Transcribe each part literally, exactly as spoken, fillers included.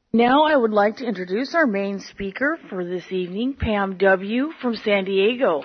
Now I would like to introduce our main speaker for this evening, Pam W. from San Diego.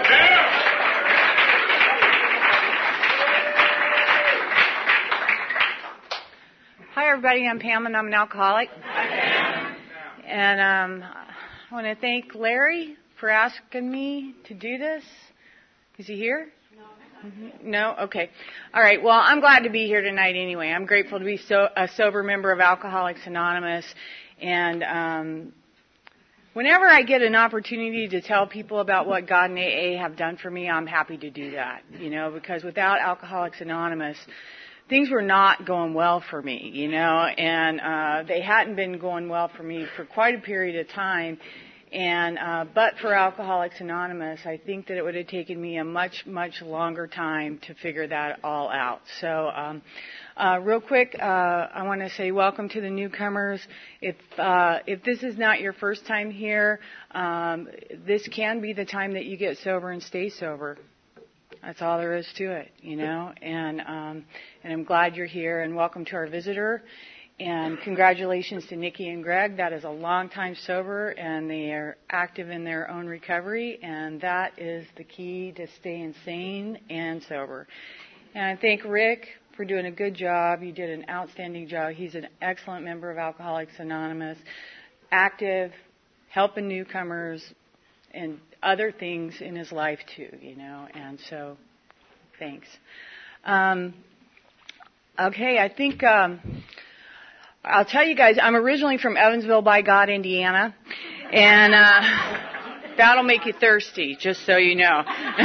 Hi everybody, I'm Pam and I'm an alcoholic. Hi Pam. And um, I want to thank Larry for asking me to do this. Is he here? Mm-hmm. No? Okay. All right. Well, I'm glad to be here tonight anyway. I'm grateful to be so, a sober member of Alcoholics Anonymous. And um, whenever I get an opportunity to tell people about what God and A A have done for me, I'm happy to do that. You know, because without Alcoholics Anonymous, things were not going well for me, you know, and uh, they hadn't been going well for me for quite a period of time. And uh, but for Alcoholics Anonymous, I think that it would have taken me a much, much longer time to figure that all out. So um, uh, real quick, uh, I want to say welcome to the newcomers. If uh, if this is not your first time here, um, this can be the time that you get sober and stay sober. That's all there is to it, you know. And um, and I'm glad you're here, and welcome to our visitor. And congratulations to Nikki and Greg. That is a long time sober, and they are active in their own recovery, and that is the key to staying sane and sober. And I thank Rick for doing a good job. You did an outstanding job. He's an excellent member of Alcoholics Anonymous, active, helping newcomers, and other things in his life too, you know. And so, thanks. Um, okay, I think... Um, I'll tell you guys, I'm originally from Evansville by God, Indiana, and uh, that'll make you thirsty, just so you know.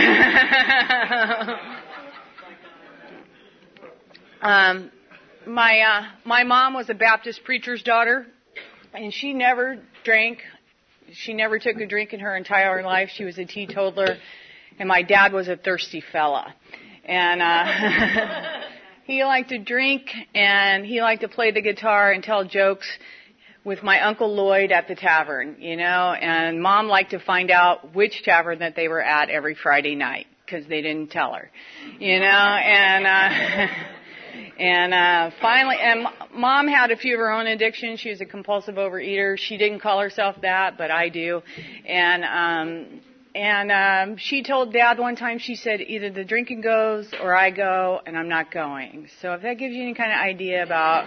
um, my uh, my mom was a Baptist preacher's daughter, and she never drank. She never took a drink in her entire life. She was a teetotaler, and my dad was a thirsty fella, and. Uh, He liked to drink, and he liked to play the guitar and tell jokes with my Uncle Lloyd at the tavern, you know, and Mom liked to find out which tavern that they were at every Friday night, because they didn't tell her, you know, and, uh, and, uh, finally, and Mom had a few of her own addictions. She was a compulsive overeater. She didn't call herself that, but I do, and, um, And um, she told Dad one time, she said, either the drinking goes or I go, and I'm not going. So if that gives you any kind of idea about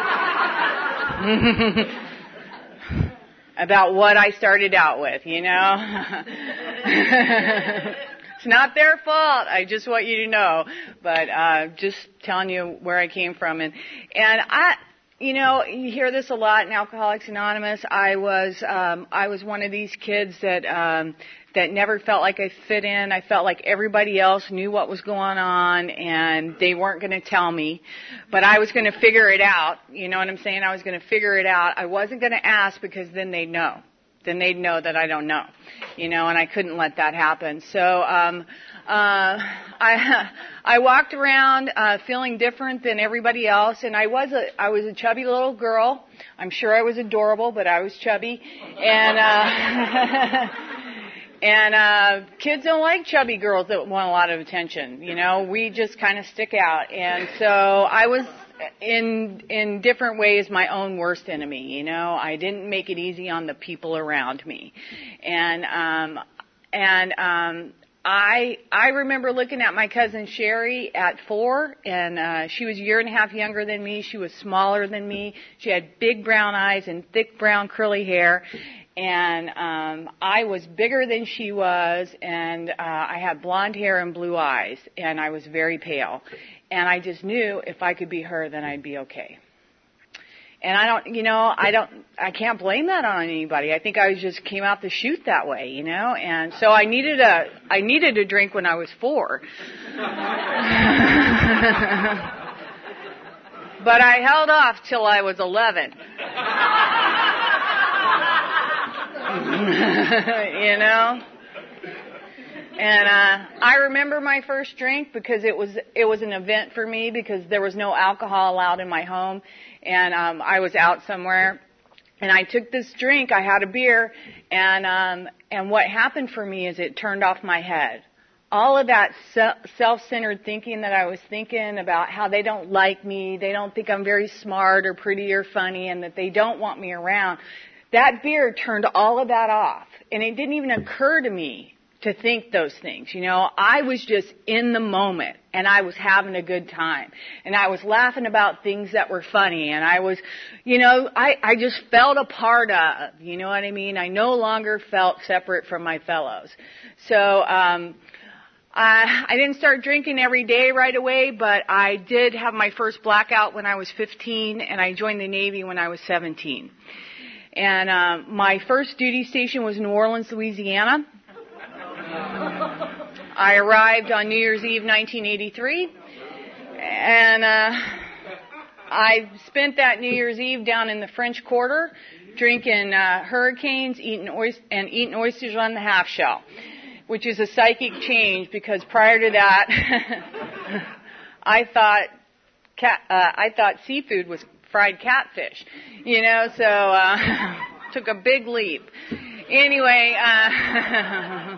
about what I started out with, you know. It's not their fault. I just want you to know. But uh, just telling you where I came from. And, and I... You know, you hear this a lot in Alcoholics Anonymous. I was, um, I was one of these kids that, um, that never felt like I fit in. I felt like everybody else knew what was going on and they weren't going to tell me, but I was going to figure it out. You know what I'm saying? I was going to figure it out. I wasn't going to ask because then they'd know. Then they'd know that I don't know, you know, and I couldn't let that happen. So, um, uh, I, I walked around, uh, feeling different than everybody else, and I was a, I was a chubby little girl. I'm sure I was adorable, but I was chubby. And, uh, and, uh, kids don't like chubby girls that want a lot of attention, you know, we just kind of stick out. And so I was, in in different ways, my own worst enemy, you know. I didn't make it easy on the people around me. And um and um I I remember looking at my cousin Sherry at four, and uh she was a year and a half younger than me. She was smaller than me. She had big brown eyes and thick brown curly hair. And um I was bigger than she was, and uh I had blonde hair and blue eyes, and I was very pale. And I just knew if I could be her, then I'd be okay. And I don't, you know, I don't, I can't blame that on anybody. I think I was just came out the chute that way, you know. And so I needed a, I needed a drink when I was four. But I held off till I was eleven. You know. And uh I remember my first drink because it was it was an event for me, because there was no alcohol allowed in my home, and um I was out somewhere, and I took this drink. I had a beer, and um and what happened for me is it turned off my head. all of that self-centered thinking that I was thinking about how they don't like me, they don't think I'm very smart or pretty or funny, and that they don't want me around, that beer turned all of that off. And it didn't even occur to me to think those things. You know, I was just in the moment, and I was having a good time, and I was laughing about things that were funny, and I was, you know, I, I just felt a part of, you know what I mean? I no longer felt separate from my fellows. So, um, I, I didn't start drinking every day right away, but I did have my first blackout when I was fifteen, and I joined the Navy when I was seventeen. And um, my first duty station was New Orleans, Louisiana. I arrived on New Year's Eve, nineteen eighty-three, and uh, I spent that New Year's Eve down in the French Quarter, drinking uh, hurricanes, eating oys- and eating oysters on the half shell, which is a psychic change because prior to that, I thought cat, uh, I thought seafood was fried catfish, you know. So uh, took a big leap. Anyway. Uh,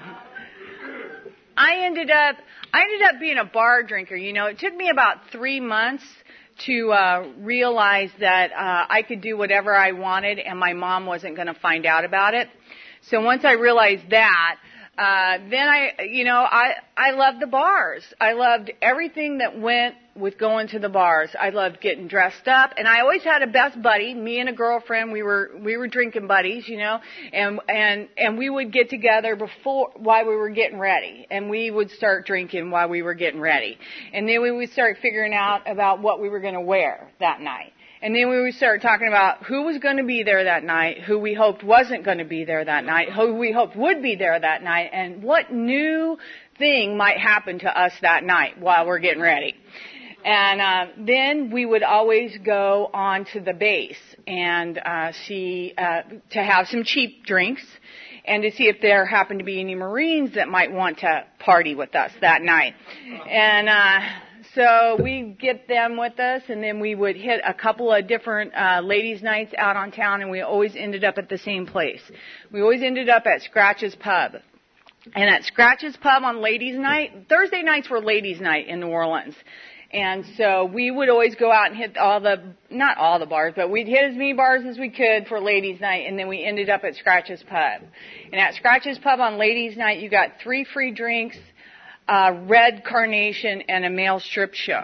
I ended up, I ended up being a bar drinker. You know, it took me about three months to uh, realize that uh, I could do whatever I wanted, and my mom wasn't going to find out about it. So once I realized that, uh, then I, you know, I I loved the bars. I loved everything that went with going to the bars. I loved getting dressed up, and I always had a best buddy. Me and a girlfriend, we were we were drinking buddies, you know, and and and we would get together before while we were getting ready, and we would start drinking while we were getting ready, and then we would start figuring out about what we were going to wear that night. And then we would start talking about who was going to be there that night, who we hoped wasn't going to be there that night, who we hoped would be there that night, and what new thing might happen to us that night while we're getting ready. And uh, then we would always go on to the base and uh, see uh, to have some cheap drinks and to see if there happened to be any Marines that might want to party with us that night. And uh So we'd get them with us, and then we would hit a couple of different uh, ladies' nights out on town, and we always ended up at the same place. We always ended up at Scratch's Pub. And at Scratch's Pub on ladies' night, Thursday nights were ladies' night in New Orleans. And so we would always go out and hit all the, not all the bars, but we'd hit as many bars as we could for ladies' night, and then we ended up at Scratch's Pub. And at Scratch's Pub on ladies' night, you got three free drinks, Uh, red carnation, and a male strip show.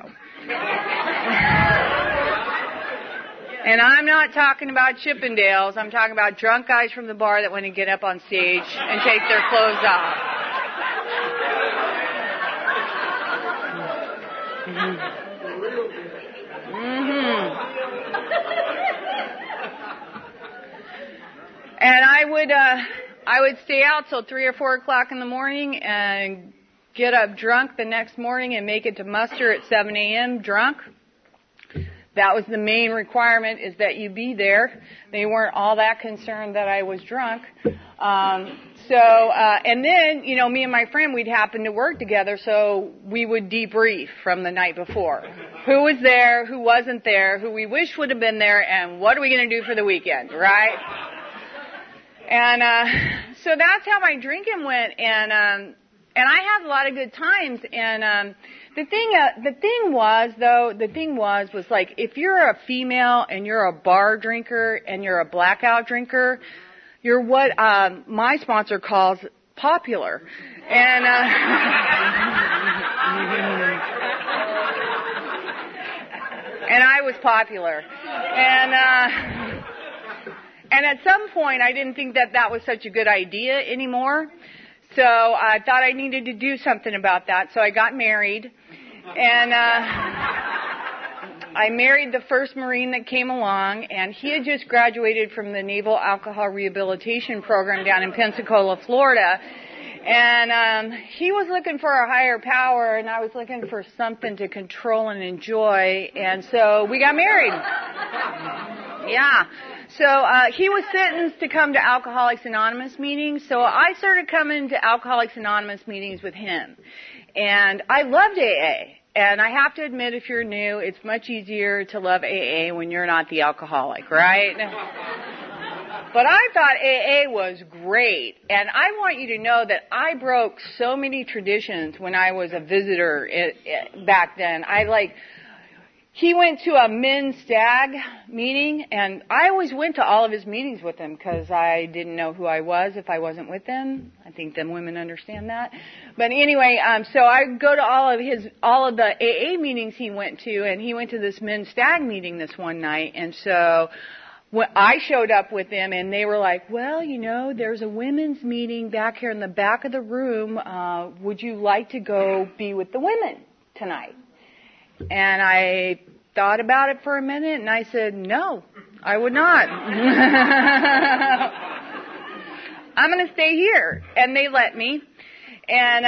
And I'm not talking about Chippendales. I'm talking about drunk guys from the bar that want to get up on stage and take their clothes off. Mm-hmm. Mm-hmm. And I would, uh, I would stay out till three or four o'clock in the morning and get up drunk the next morning and make it to muster at seven a.m. drunk. That was the main requirement, is that you be there. They weren't all that concerned that I was drunk. Um, so, uh, and then, you know, me and my friend, we'd happen to work together, so we would debrief from the night before. Who was there, who wasn't there, who we wish would have been there, and what are we going to do for the weekend, right? And uh, so that's how my drinking went, and um, And I had a lot of good times, and um, the thing, uh, the thing was, though, the thing was, was like, if you're a female and you're a bar drinker and you're a blackout drinker, you're what um, my sponsor calls popular, and uh, and I was popular, and uh, and at some point I didn't think that that was such a good idea anymore. So I thought I needed to do something about that. So I got married, and uh, I married the first Marine that came along, and he had just graduated from the Naval Alcohol Rehabilitation Program down in Pensacola, Florida. And um, he was looking for a higher power, and I was looking for something to control and enjoy. And so we got married. Yeah. So uh, he was sentenced to come to Alcoholics Anonymous meetings, so I started coming to Alcoholics Anonymous meetings with him. And I loved A A. And I have to admit, if you're new, it's much easier to love A A when you're not the alcoholic, right? But I thought A A was great, and I want you to know that I broke so many traditions when I was a visitor it, it, back then. I like, he went to a men's stag meeting, and I always went to all of his meetings with him because I didn't know who I was if I wasn't with them. I think them women understand that. But anyway, um, so I go to all of his, all of the A A meetings he went to, and he went to this men's stag meeting this one night, and so when I showed up with them, and they were like, well, you know, there's a women's meeting back here in the back of the room. Uh, would you like to go be with the women tonight? And I thought about it for a minute, and I said, no, I would not. I'm going to stay here. And they let me. And,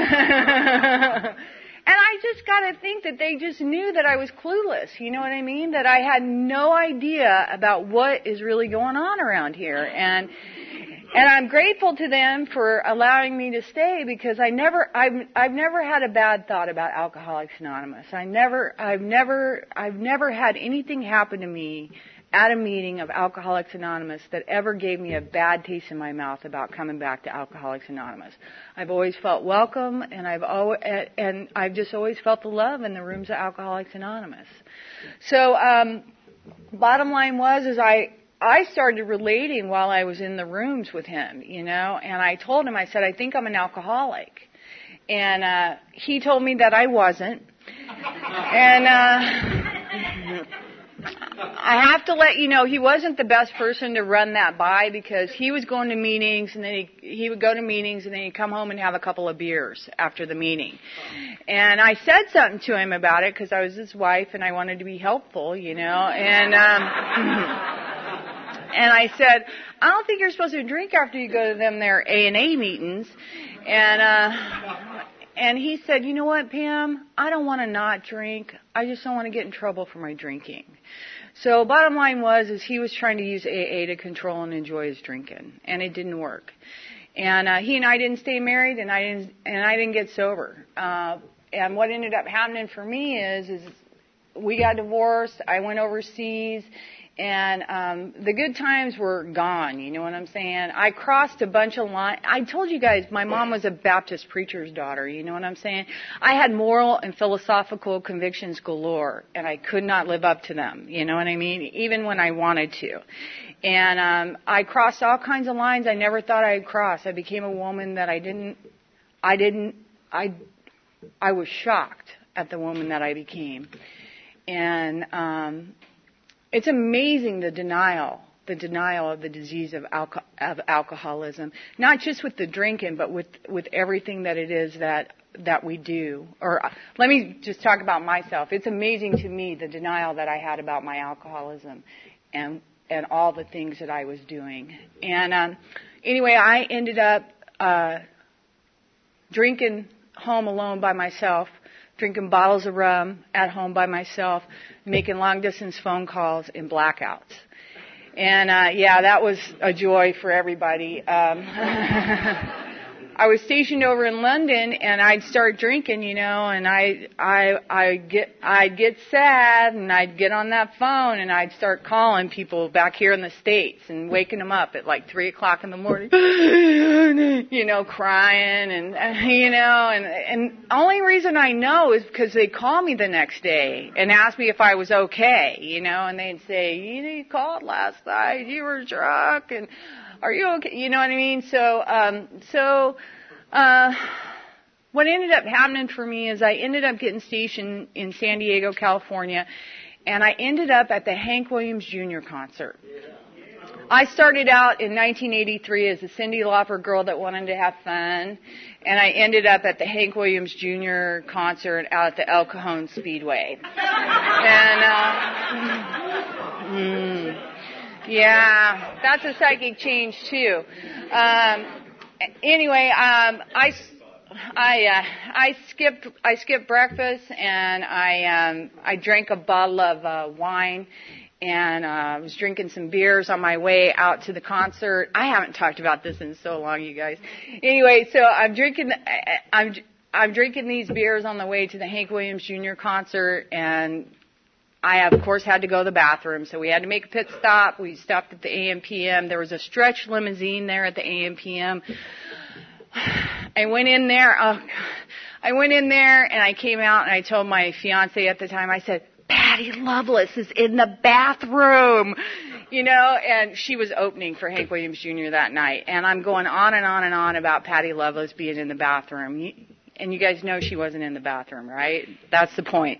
uh, and I just got to think that they just knew that I was clueless. You know what I mean? That I had no idea about what is really going on around here. And, and I'm grateful to them for allowing me to stay because I never, I've, I've never had a bad thought about Alcoholics Anonymous. I never, I've never, I've never had anything happen to me at a meeting of Alcoholics Anonymous that ever gave me a bad taste in my mouth about coming back to Alcoholics Anonymous. I've always felt welcome, and I've always, and I've just always felt the love in the rooms of Alcoholics Anonymous. So, um, bottom line was, is I, I started relating while I was in the rooms with him, you know, and I told him, I said, I think I'm an alcoholic. And, uh, he told me that I wasn't. And, uh, I have to let you know, he wasn't the best person to run that by because he was going to meetings and then he, he would go to meetings and then he'd come home and have a couple of beers after the meeting. And I said something to him about it because I was his wife and I wanted to be helpful, you know, and, um, and I said, I don't think you're supposed to drink after you go to them their A and A meetings. And, uh, and he said, you know what, Pam, I don't want to not drink. I just don't want to get in trouble for my drinking. So bottom line was, is he was trying to use A A to control and enjoy his drinking, and it didn't work. And uh, he and I didn't stay married, and I didn't, and I didn't get sober. Uh, and what ended up happening for me is, is we got divorced. I went overseas. And um the good times were gone, you know what I'm saying? I crossed a bunch of lines. I told you guys my mom was a Baptist preacher's daughter, you know what I'm saying? I had moral and philosophical convictions galore, and I could not live up to them, you know what I mean? Even when I wanted to. And um I crossed all kinds of lines I never thought I'd cross. I became a woman that I didn't, I didn't, I, I was shocked at the woman that I became. And, um It's amazing the denial, the denial of the disease of, alco- of alcoholism, not just with the drinking, but with, with everything that it is that, that we do. Or uh, let me just talk about myself. It's amazing to me the denial that I had about my alcoholism and, and all the things that I was doing. And, um, anyway, I ended up, uh, drinking home alone by myself, drinking bottles of rum at home by myself, making long-distance phone calls in blackouts. And, uh, yeah, that was a joy for everybody. Um, I was stationed over in London, and I'd start drinking, you know, and I, I, I get, I'd get sad, and I'd get on that phone, and I'd start calling people back here in the States and waking them up at like three o'clock in the morning, you know, crying, and you know, and and only reason I know is because they call me the next day and ask me if I was okay, you know, and they'd say, you know, you called last night, you were drunk, and are you okay? You know what I mean? So, um, so, uh, what ended up happening for me is I ended up getting stationed in San Diego, California, and I ended up at the Hank Williams Junior concert. I started out in nineteen eighty-three as a Cyndi Lauper girl that wanted to have fun, and I ended up at the Hank Williams Junior concert out at the El Cajon Speedway. And, uh, mm, yeah, that's a psychic change too. Um, anyway, um, I, I, uh, I skipped, I skipped breakfast, and I, um, I drank a bottle of uh, wine, and uh, I was drinking some beers on my way out to the concert. I haven't talked about this in so long, you guys. Anyway, so I'm drinking, I'm, I'm drinking these beers on the way to the Hank Williams Junior concert, and I, of course, had to go to the bathroom, so we had to make a pit stop. We stopped at the A M P M. There was a stretch limousine there at the A M P M. I went in there. Oh, I went in there, and I came out, and I told my fiance at the time, I said, Patty Loveless is in the bathroom, you know, and she was opening for Hank Williams Junior that night. And I'm going on and on and on about Patty Loveless being in the bathroom. And you guys know she wasn't in the bathroom, right? That's the point.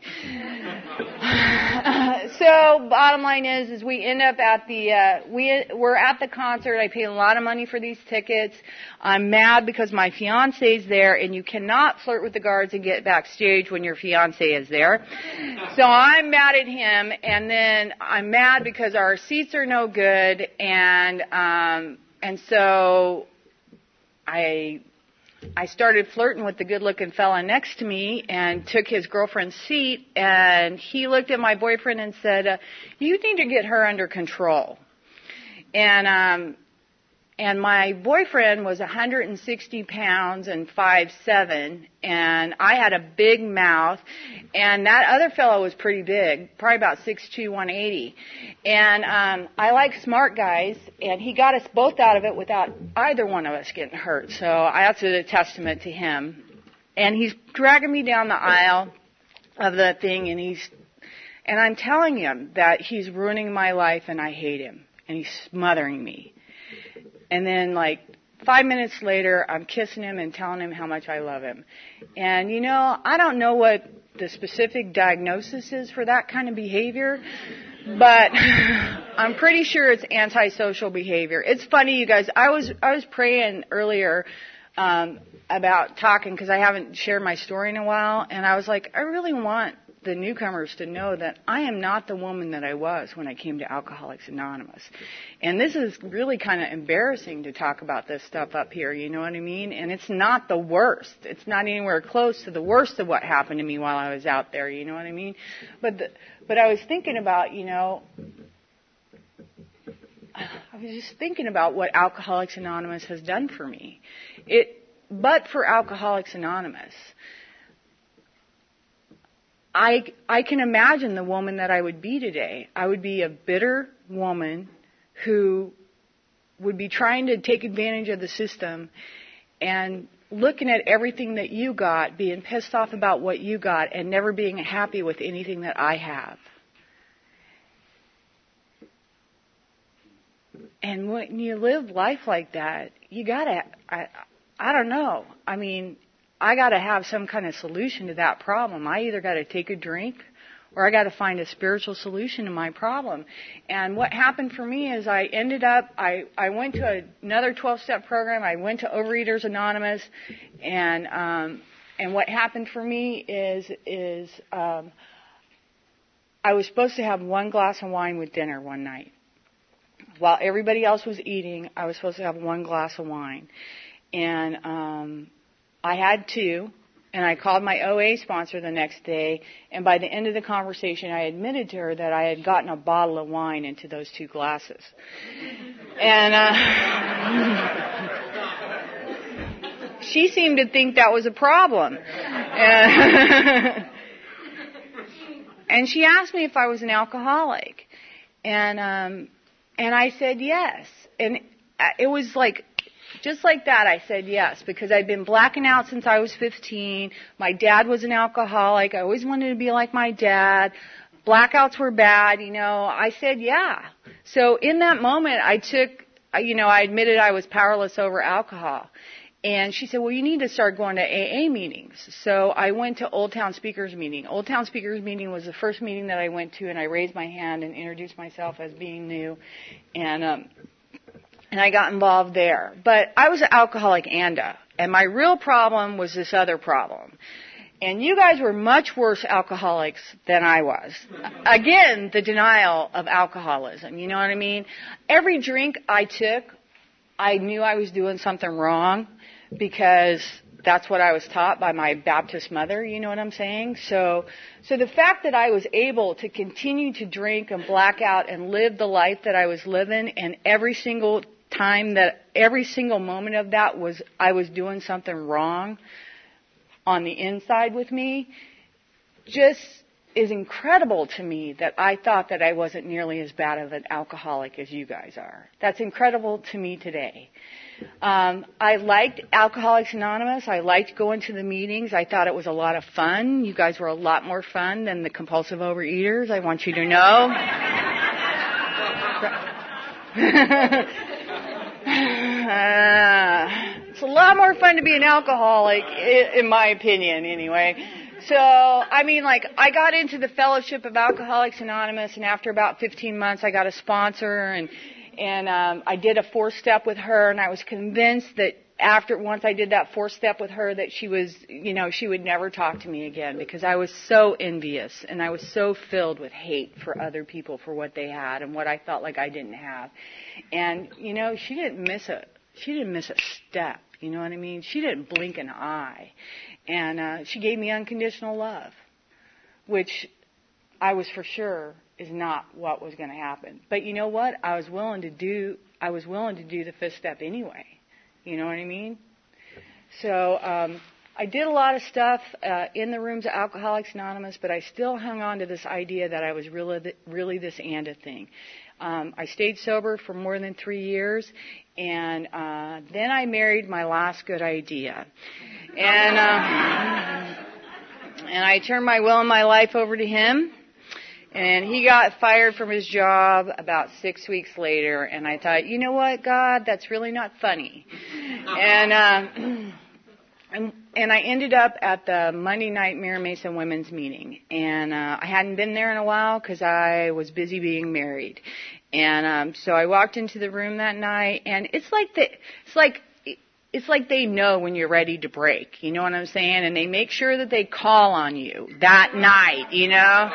So, bottom line is, is we end up at the, uh, we, we're at the concert. I paid a lot of money for these tickets. I'm mad because my fiance's there, and you cannot flirt with the guards and get backstage when your fiance is there. So I'm mad at him, and then I'm mad because our seats are no good, and, um, and so I, I started flirting with the good-looking fella next to me and took his girlfriend's seat, and he looked at my boyfriend and said, uh, you need to get her under control. And um, and my boyfriend was one hundred sixty pounds and five seven, and I had a big mouth, and that other fellow was pretty big, probably about six two, one eighty. And um, I like smart guys, and he got us both out of it without either one of us getting hurt. So I that's a testament to him. And he's dragging me down the aisle of the thing, and he's and I'm telling him that he's ruining my life, and I hate him, and he's smothering me. And then, like, five minutes later, I'm kissing him and telling him how much I love him. And, you know, I don't know what the specific diagnosis is for that kind of behavior, but I'm pretty sure it's antisocial behavior. It's funny, you guys. I was I was praying earlier um, about talking because I haven't shared my story in a while, and I was like, I really want the newcomers to know that I am not the woman that I was when I came to Alcoholics Anonymous. And this is really kind of embarrassing to talk about this stuff up here, you know what I mean? And it's not the worst. It's not anywhere close to the worst of what happened to me while I was out there, you know what I mean? But the, but I was thinking about, you know, I was just thinking about what Alcoholics Anonymous has done for me. It, but for Alcoholics Anonymous, I, I can imagine the woman that I would be today. I would be a bitter woman who would be trying to take advantage of the system and looking at everything that you got, being pissed off about what you got, and never being happy with anything that I have. And when you live life like that, you gotta, I, I don't know. I mean, I got to have some kind of solution to that problem. I either got to take a drink or I got to find a spiritual solution to my problem. And what happened for me is I ended up, I, I went to another twelve-step program. I went to Overeaters Anonymous. And um, and what happened for me is, is um, I was supposed to have one glass of wine with dinner one night. While everybody else was eating, I was supposed to have one glass of wine. And um I had two, and I called my O A sponsor the next day, and by the end of the conversation, I admitted to her that I had gotten a bottle of wine into those two glasses. And uh, she seemed to think that was a problem. And, and she asked me if I was an alcoholic, and um, and I said yes. And it was like, just like that, I said yes, because I'd been blacking out since I was fifteen. My dad was an alcoholic. I always wanted to be like my dad. Blackouts were bad, you know. I said yeah. So in that moment, I took, you know, I admitted I was powerless over alcohol. And she said, well, you need to start going to A A meetings. So I went to Old Town Speakers meeting. Old Town Speakers meeting was the first meeting that I went to, and I raised my hand and introduced myself as being new. And, um, And I got involved there. But I was an alcoholic ANDA. And my real problem was this other problem. And you guys were much worse alcoholics than I was. Again, the denial of alcoholism. You know what I mean? Every drink I took, I knew I was doing something wrong because that's what I was taught by my Baptist mother, you know what I'm saying? So, so the fact that I was able to continue to drink and black out and live the life that I was living, and every single time that, every single moment of that was, I was doing something wrong on the inside with me, just is incredible to me that I thought that I wasn't nearly as bad of an alcoholic as you guys are. That's incredible to me today. Um, I liked Alcoholics Anonymous. I liked going to the meetings. I thought it was a lot of fun. You guys were a lot more fun than the compulsive overeaters, I want you to know. uh, it's a lot more fun to be an alcoholic, in my opinion, anyway. So, I mean, like, I got into the Fellowship of Alcoholics Anonymous, and after about fifteen months, I got a sponsor, and and um, I did a four-step with her, and I was convinced that after, once I did that four-step with her, that she was, you know, she would never talk to me again, because I was so envious, and I was so filled with hate for other people for what they had and what I felt like I didn't have. And, you know, she didn't miss a, she didn't miss a step, you know what I mean? She didn't blink an eye. And uh, she gave me unconditional love, which I was for sure is not what was going to happen. But you know what? I was willing to do. I was willing to do the fifth step anyway. You know what I mean? So um, I did a lot of stuff uh, in the rooms of Alcoholics Anonymous, but I still hung on to this idea that I was really, really this ANDA thing. Um, I stayed sober for more than three years, and uh, then I married my last good idea. And uh, and I turned my will and my life over to him, and he got fired from his job about six weeks later. And I thought, you know what, God, that's really not funny. And uh, and, and I ended up at the Monday night Mira Mesa Women's meeting, and uh, I hadn't been there in a while because I was busy being married. And um, so I walked into the room that night, and it's like the, it's like. It's like they know when you're ready to break, you know what I'm saying? And they make sure that they call on you that night, you know?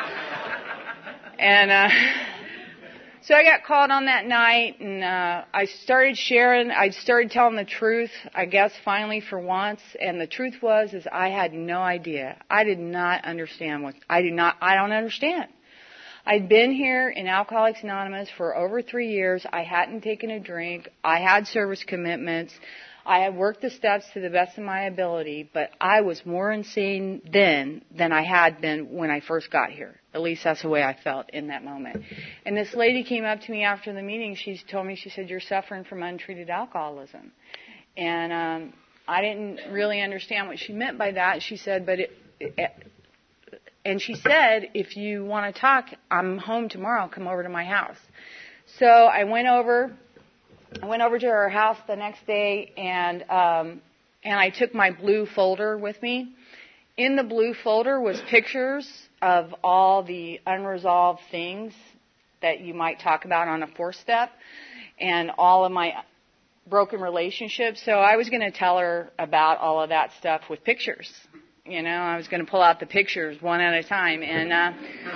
And uh so I got called on that night, and uh I started sharing, I started telling the truth, I guess finally for once. And the truth was is I had no idea. I did not understand what, I did not, I don't understand. I'd been here in Alcoholics Anonymous for over three years. I hadn't taken a drink. I had service commitments. I had worked the steps to the best of my ability, but I was more insane then than I had been when I first got here. At least that's the way I felt in that moment. And this lady came up to me after the meeting. She told me, she said, you're suffering from untreated alcoholism. And um, I didn't really understand what she meant by that. She said, but it, it and she said, if you want to talk, I'm home tomorrow. Come over to my house. So I went over. I went over to her house the next day, and um, and I took my blue folder with me. In the blue folder was pictures of all the unresolved things that you might talk about on a four-step, and all of my broken relationships. So I was going to tell her about all of that stuff with pictures. You know, I was going to pull out the pictures one at a time, and uh,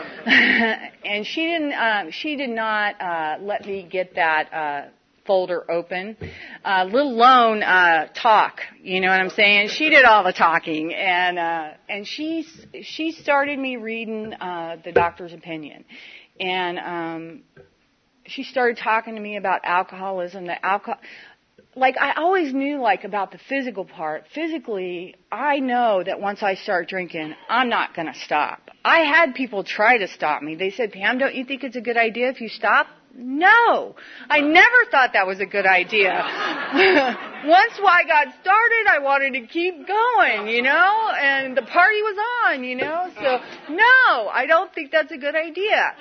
and she didn't. Uh, she did not uh, let me get that. Uh, folder open, uh, let alone uh, talk. You know what I'm saying? She did all the talking, and uh, and she she started me reading uh, the doctor's opinion, and um, she started talking to me about alcoholism. The alcohol, like I always knew, like about the physical part. Physically, I know that once I start drinking, I'm not going to stop. I had people try to stop me. They said, Pam, don't you think it's a good idea if you stop? No, I never thought that was a good idea. Once I got started, I wanted to keep going, you know, and the party was on, you know. So, no, I don't think that's a good idea.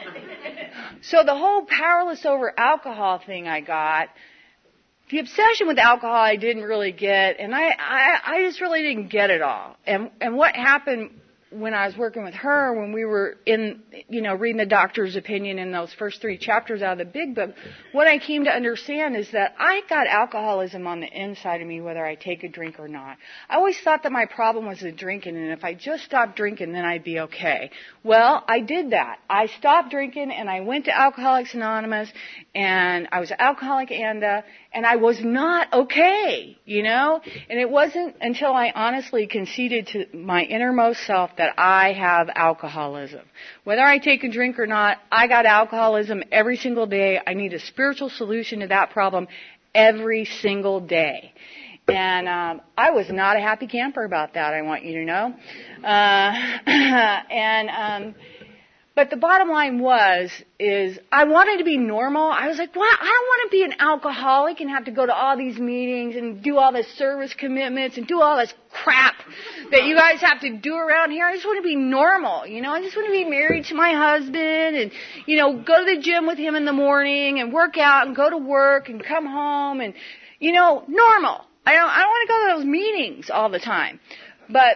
So the whole powerless over alcohol thing I got, the obsession with alcohol I didn't really get, and I, I, I just really didn't get it all. And, and what happened when I was working with her, when we were in, you know, reading the doctor's opinion in those first three chapters out of the big book, what I came to understand is that I got alcoholism on the inside of me whether I take a drink or not. I always thought that my problem was the drinking, and if I just stopped drinking, then I'd be okay. Well, I did that. I stopped drinking, and I went to Alcoholics Anonymous, and I was an alcoholic and, uh, and I was not okay, you know? And it wasn't until I honestly conceded to my innermost self that I have alcoholism. Whether I take a drink or not, I got alcoholism every single day. I need a spiritual solution to that problem every single day. And um, I was not a happy camper about that, I want you to know. Uh, and um, but the bottom line was, is I wanted to be normal. I was like, well, I don't want to be an alcoholic and have to go to all these meetings and do all this service commitments and do all this crap that you guys have to do around here. I just want to be normal, you know. I just want to be married to my husband and, you know, go to the gym with him in the morning and work out and go to work and come home and, you know, normal. I don't, I don't want to go to those meetings all the time. But,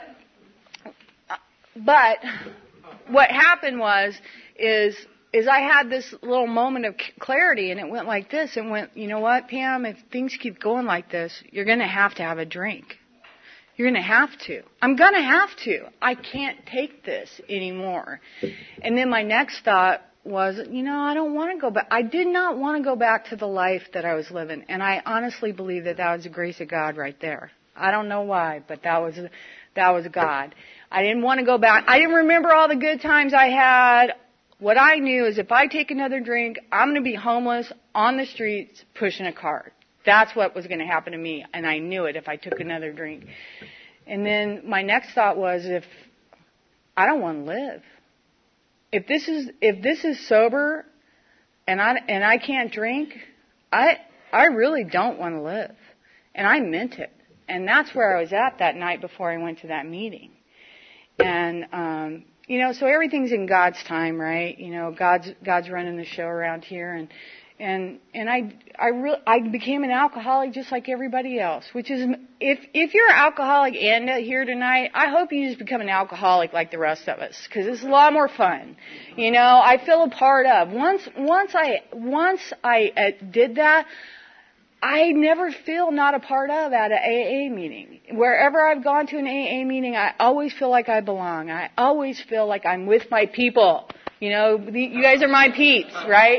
but, what happened was, is, is I had this little moment of clarity, and it went like this. It went, you know what, Pam, if things keep going like this, you're going to have to have a drink. You're going to have to. I'm going to have to. I can't take this anymore. And then my next thought was, you know, I don't want to go back. I did not want to go back to the life that I was living. And I honestly believe that that was the grace of God right there. I don't know why, but that was, that was God. I didn't want to go back. I didn't remember all the good times I had. What I knew is if I take another drink, I'm going to be homeless on the streets pushing a cart. That's what was going to happen to me. And I knew it if I took another drink. And then my next thought was, if I don't want to live. If this is, if this is sober and I, and I can't drink, I, I really don't want to live. And I meant it. And that's where I was at that night before I went to that meeting. And, um, you know, so everything's in God's time, right? You know, God's, God's running the show around here. And, and, and I, I really, I became an alcoholic just like everybody else, which is, if, if you're an alcoholic and here tonight, I hope you just become an alcoholic like the rest of us, because it's a lot more fun. You know, I feel a part of. Once, once I, once I uh, did that, I never feel not a part of at an A A meeting. Wherever I've gone to an A A meeting, I always feel like I belong. I always feel like I'm with my people. You know, the, you guys are my peeps, right?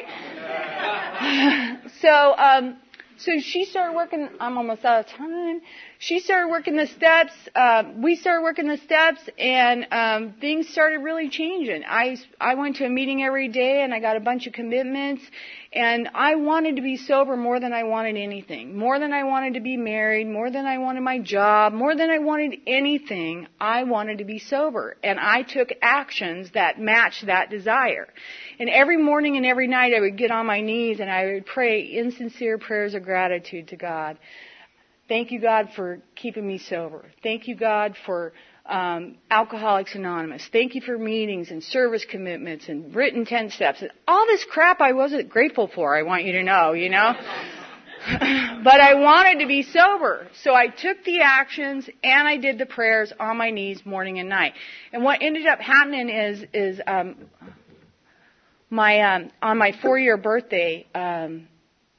so, um, so she started working. I'm almost out of time. She started working the steps. Uh, we started working the steps, and um, things started really changing. I I went to a meeting every day, and I got a bunch of commitments. And I wanted to be sober more than I wanted anything. More than I wanted to be married. More than I wanted my job. More than I wanted anything. I wanted to be sober. And I took actions that matched that desire. And every morning and every night I would get on my knees and I would pray insincere prayers of gratitude to God. Thank you, God, for keeping me sober. Thank you, God, for um, Alcoholics Anonymous. Thank you for meetings and service commitments and written ten steps. And all this crap I wasn't grateful for, I want you to know, you know. But I wanted to be sober. So I took the actions and I did the prayers on my knees morning and night. And what ended up happening is, is um, my um, on my four-year birthday, um,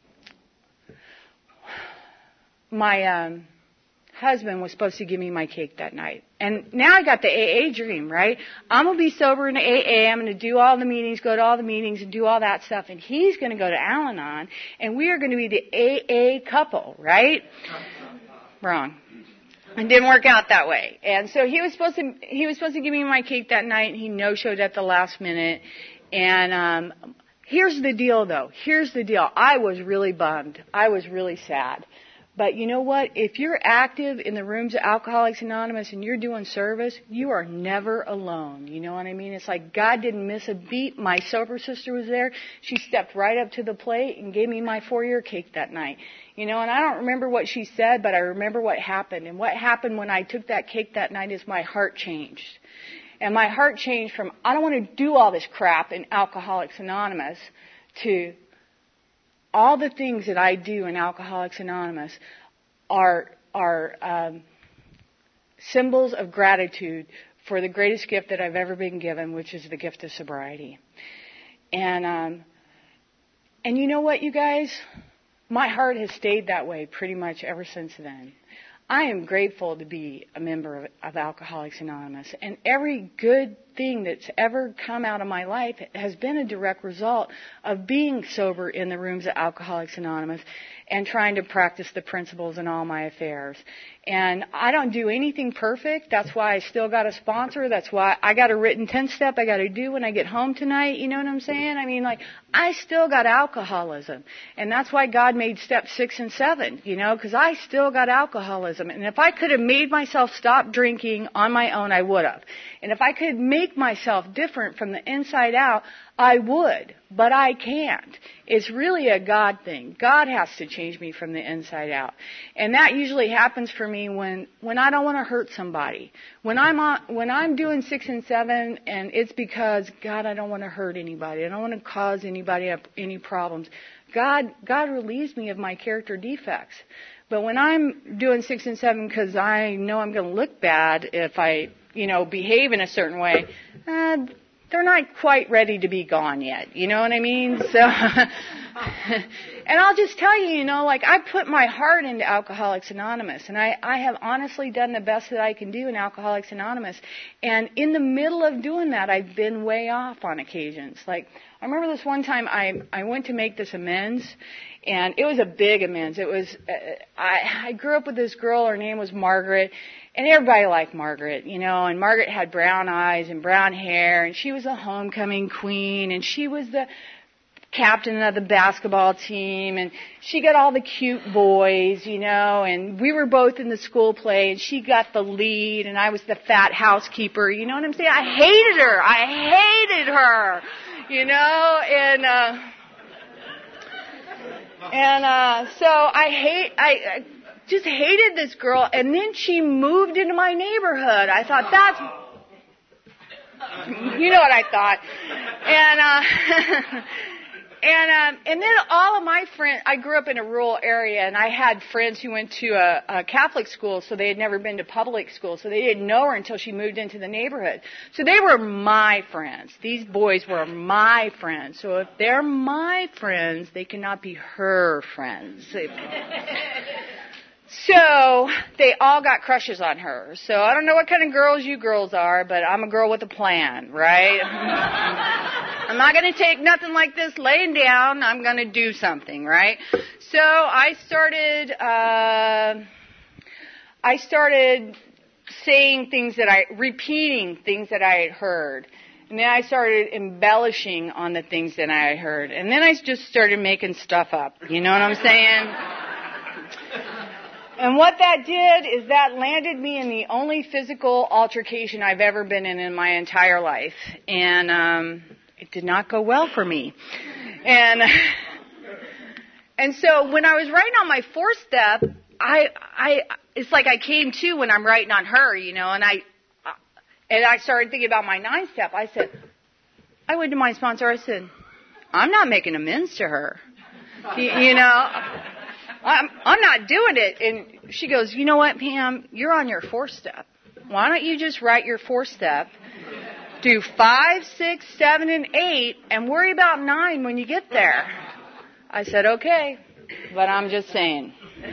my um, husband was supposed to give me my cake that night. And now I got the A A dream, right? I'm going to be sober in the A A. I'm going to do all the meetings, go to all the meetings and do all that stuff. And he's going to go to Al-Anon. And we are going to be the A A couple, right? Wrong. It didn't work out that way. And so he was supposed to, he was supposed to give me my cake that night. And he no-showed at the last minute. And, um, here's the deal though. Here's the deal. I was really bummed. I was really sad. But you know what? If you're active in the rooms of Alcoholics Anonymous and you're doing service, you are never alone. You know what I mean? It's like God didn't miss a beat. My sober sister was there. She stepped right up to the plate and gave me my four-year cake that night. You know, and I don't remember what she said, but I remember what happened. And what happened when I took that cake that night is my heart changed. And my heart changed from, I don't want to do all this crap in Alcoholics Anonymous, to all the things that I do in Alcoholics Anonymous are are um, symbols of gratitude for the greatest gift that I've ever been given, which is the gift of sobriety. And um, and you know what, you guys? My heart has stayed that way pretty much ever since then. I am grateful to be a member of, of Alcoholics Anonymous, and every good thing that's ever come out of my life has been a direct result of being sober in the rooms at Alcoholics Anonymous and trying to practice the principles in all my affairs. And I don't do anything perfect. That's why I still got a sponsor. That's why I got a written ten-step I got to do when I get home tonight. You know what I'm saying? I mean, like, I still got alcoholism. And that's why God made step six and seven, you know, because I still got alcoholism. And if I could have made myself stop drinking on my own, I would have. And if I could make myself different from the inside out, I would, but I can't. It's really a God thing. God has to change me from the inside out. And that usually happens for me when, when I don't want to hurt somebody. When I'm on, when I'm doing six and seven, and it's because, God, I don't want to hurt anybody. I don't want to cause anybody any problems. God, God relieves me of my character defects. But when I'm doing six and seven because I know I'm going to look bad if I, you know, behave in a certain way, uh, they're not quite ready to be gone yet. You know what I mean? So, and I'll just tell you, you know, like, I put my heart into Alcoholics Anonymous, and I, I have honestly done the best that I can do in Alcoholics Anonymous. And in the middle of doing that, I've been way off on occasions. Like, I remember this one time I, I went to make this amends, and it was a big amends. It was, uh, I, I grew up with this girl, her name was Margaret, and everybody liked Margaret, you know, and Margaret had brown eyes and brown hair, and she was a homecoming queen, and she was the captain of the basketball team, and she got all the cute boys, you know, and we were both in the school play, and she got the lead, and I was the fat housekeeper, you know what I'm saying? I hated her. I hated her, you know, and, uh, and, uh, so I hate, I, I just hated this girl, and then she moved into my neighborhood. I thought, that's, you know what I thought. And, uh, and, um, and then all of my friends, I grew up in a rural area, and I had friends who went to a, a Catholic school, so they had never been to public school, so they didn't know her until she moved into the neighborhood. So they were my friends. These boys were my friends. So if they're my friends, they cannot be her friends. So they all got crushes on her. So I don't know what kind of girls you girls are, but I'm a girl with a plan, right? I'm not going to take nothing like this laying down. I'm going to do something, right? So I started, uh, I started saying things that I, repeating things that I had heard. And then I started embellishing on the things that I had heard. And then I just started making stuff up. You know what I'm saying? And what that did is that landed me in the only physical altercation I've ever been in in my entire life. And um, it did not go well for me. And and so when I was writing on my fourth step, I I it's like I came to when I'm writing on her, you know, and I and I started thinking about my ninth step. I said, I went to my sponsor. I said, I'm not making amends to her, you, you know. I'm, I'm not doing it. And she goes, you know what, Pam, you're on your fourth step. Why don't you just write your fourth step, do five, six, seven, and eight, and worry about nine when you get there. I said, okay, but I'm just saying.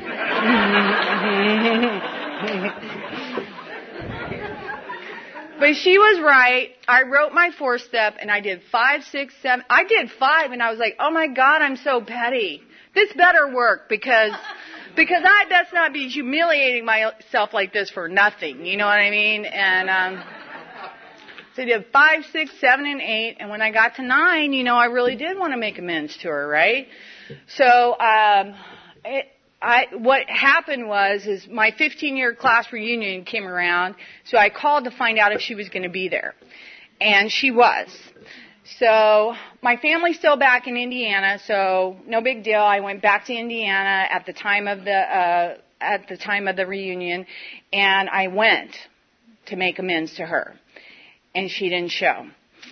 But she was right. I wrote my fourth step, and I did five, six, seven. I did five, and I was like, oh, my God, I'm so petty. This better work because because I best not be humiliating myself like this for nothing. You know what I mean? And um, so I did five, six, seven, and eight. And when I got to nine, you know, I really did want to make amends to her, right? So um, it, I what happened was is my fifteen-year class reunion came around. So I called to find out if she was going to be there, and she was. So my family's still back in Indiana, so no big deal. I went back to Indiana at the time of the uh, at the time of the reunion, and I went to make amends to her, and she didn't show.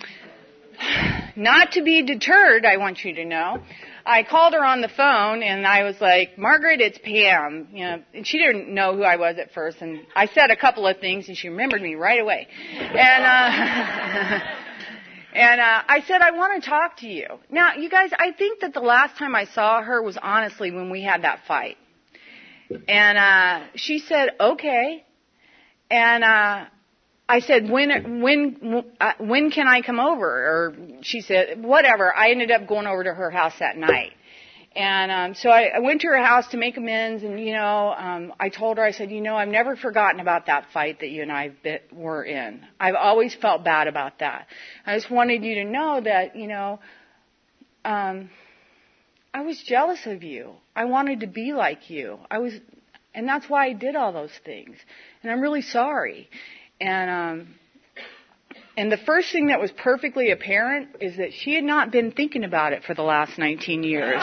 Not to be deterred, I want you to know, I called her on the phone, and I was like, Margaret, it's Pam. You know, and she didn't know who I was at first, and I said a couple of things, and she remembered me right away, and. Uh, And uh, I said, I want to talk to you. Now, you guys, I think that the last time I saw her was honestly when we had that fight. And uh, she said, okay. And uh, I said, when when uh, when can I come over? Or she said, whatever. I ended up going over to her house that night. And um, so I, I went to her house to make amends, and, you know, um, I told her, I said, you know, I've never forgotten about that fight that you and I bit, were in. I've always felt bad about that. I just wanted you to know that, you know, um, I was jealous of you. I wanted to be like you. I was, and that's why I did all those things. And I'm really sorry. And um, and the first thing that was perfectly apparent is that she had not been thinking about it for the last nineteen years.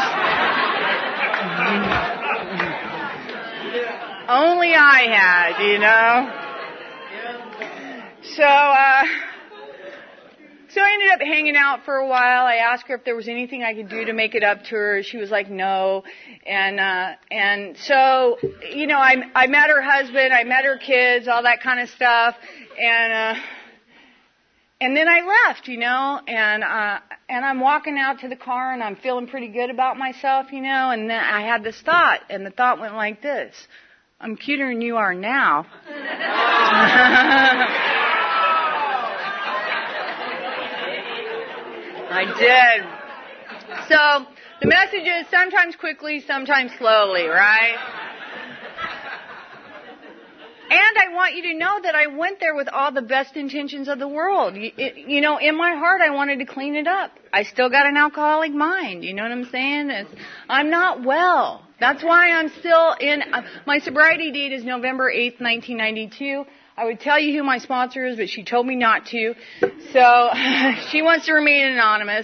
Only I had, you know. So, uh, so I ended up hanging out for a while. I asked her if there was anything I could do to make it up to her. She was like, no. And, uh, and so, you know, I, I met her husband, I met her kids, all that kind of stuff. And, uh, And then I left, you know, and uh, and I'm walking out to the car, and I'm feeling pretty good about myself, you know, and then I had this thought, and the thought went like this: I'm cuter than you are now. I did. So the message is sometimes quickly, sometimes slowly, right? And I want you to know that I went there with all the best intentions of the world. You, it, you know, in my heart, I wanted to clean it up. I still got an alcoholic mind. You know what I'm saying? It's, I'm not well. That's why I'm still in. Uh, my sobriety date is November eighth, nineteen ninety-two. I would tell you who my sponsor is, but she told me not to. So she wants to remain anonymous.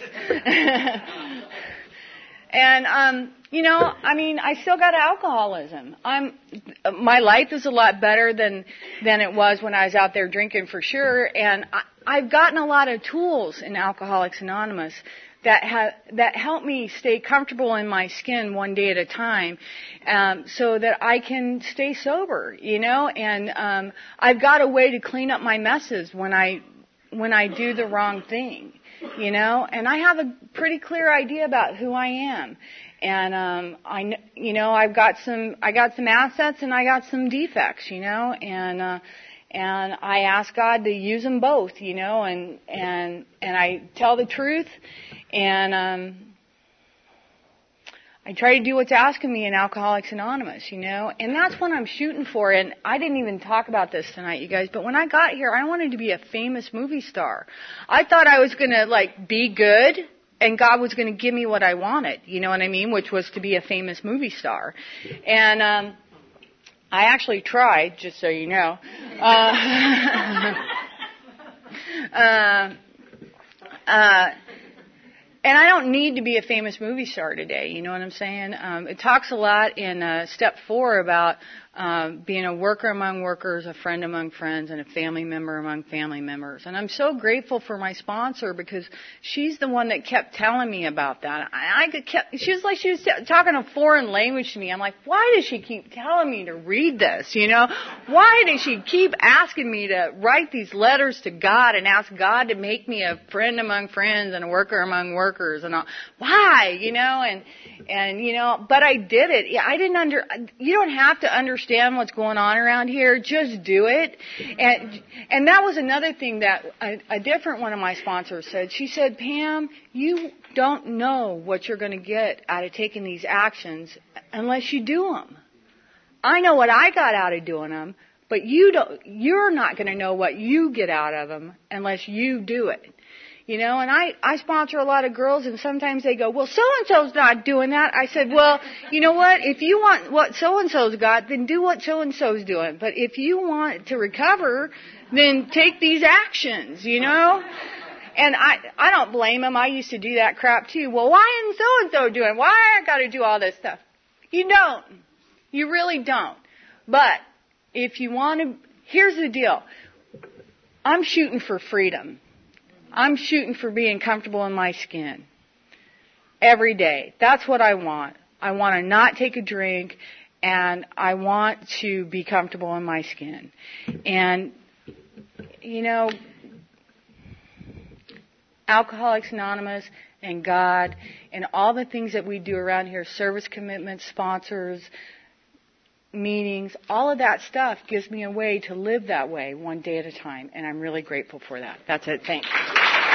And, um, you know, I mean, I still got alcoholism. I'm, my life is a lot better than, than it was when I was out there drinking for sure. And I, I've gotten a lot of tools in Alcoholics Anonymous that have, that help me stay comfortable in my skin one day at a time, um, so that I can stay sober, you know, and, um, I've got a way to clean up my messes when I, when I do the wrong thing. You know, and I have a pretty clear idea about who I am. And, um, I, you know, I've got some, I got some assets and I got some defects, you know, and, uh, and I ask God to use them both, you know, and, and, and I tell the truth, and, um, I try to do what's asking me in Alcoholics Anonymous, you know, and that's what I'm shooting for. And I didn't even talk about this tonight, you guys, but when I got here, I wanted to be a famous movie star. I thought I was going to, like, be good, and God was going to give me what I wanted, you know what I mean, which was to be a famous movie star. And um I actually tried, just so you know. Uh, uh, uh And I don't need to be a famous movie star today, you know what I'm saying? Um, it talks a lot in uh, step four about um, being a worker among workers, a friend among friends, and a family member among family members. And I'm so grateful for my sponsor, because she's the one that kept telling me about that. I, I could kept, she was like she was talking a foreign language to me. I'm like, why does she keep telling me to read this, you know? Why does she keep asking me to write these letters to God and ask God to make me a friend among friends and a worker among workers and all? Why, you know? And, and, you know, but I did it. I didn't under, you don't have to understand what's going on around here. Just do it. And, and that was another thing that a, a different one of my sponsors said. She said, Pam, you don't know what you're going to get out of taking these actions unless you do them. I know what I got out of doing them, but you don't, you're not going to know what you get out of them unless you do it. You know, and I, I sponsor a lot of girls, and sometimes they go, well, so-and-so's not doing that. I said, well, you know what? If you want what so-and-so's got, then do what so-and-so's doing. But if you want to recover, then take these actions, you know? And I, I don't blame them. I used to do that crap too. Well, why isn't so-and-so doing? Why I got to do all this stuff? You don't. You really don't. But if you want to, here's the deal. I'm shooting for freedom. I'm shooting for being comfortable in my skin every day. That's what I want. I want to not take a drink, and I want to be comfortable in my skin. And, you know, Alcoholics Anonymous and God and all the things that we do around here, service commitments, sponsors, meetings, all of that stuff gives me a way to live that way one day at a time, and I'm really grateful for that. That's it. Thanks.